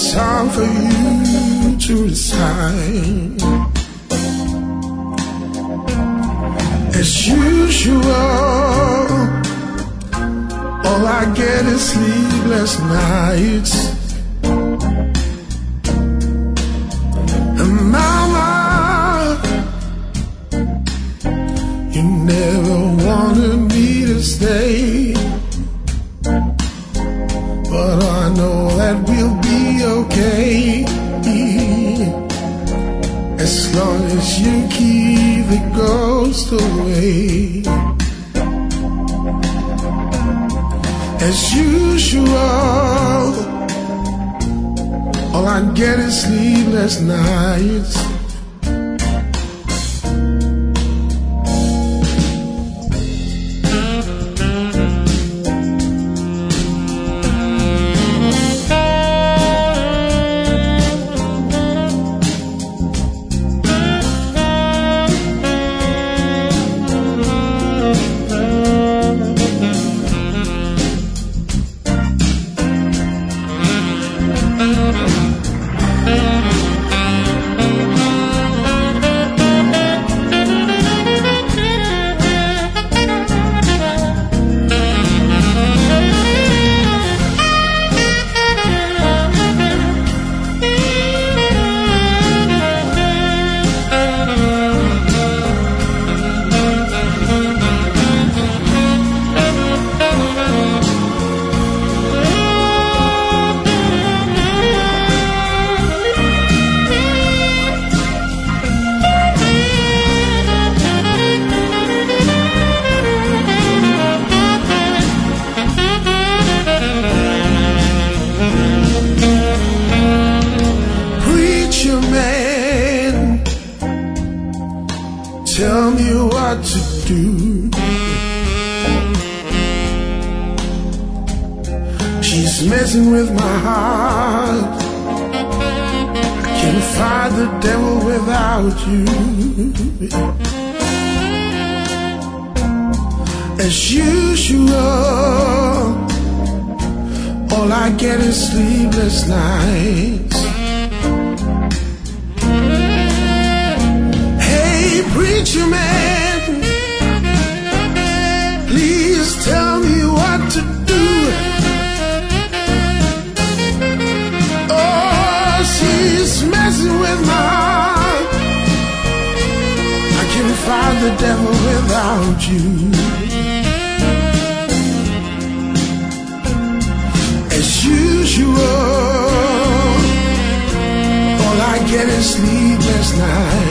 song for you to recite. As usual, all I get is sleepless nights. And mama, you never wanted me to stay, but I know that we'll be okay, as long as you keep the ghost away. As usual, all I get is sleepless nights. Tell me what to do. She's messing with my heart. I can't fight the devil without you. As usual, all I get is sleepless nights. Preacher man, please tell me what to do. Oh, she's messing with my heart. I can't fight the devil without you. As usual, all I get is sleepless nights.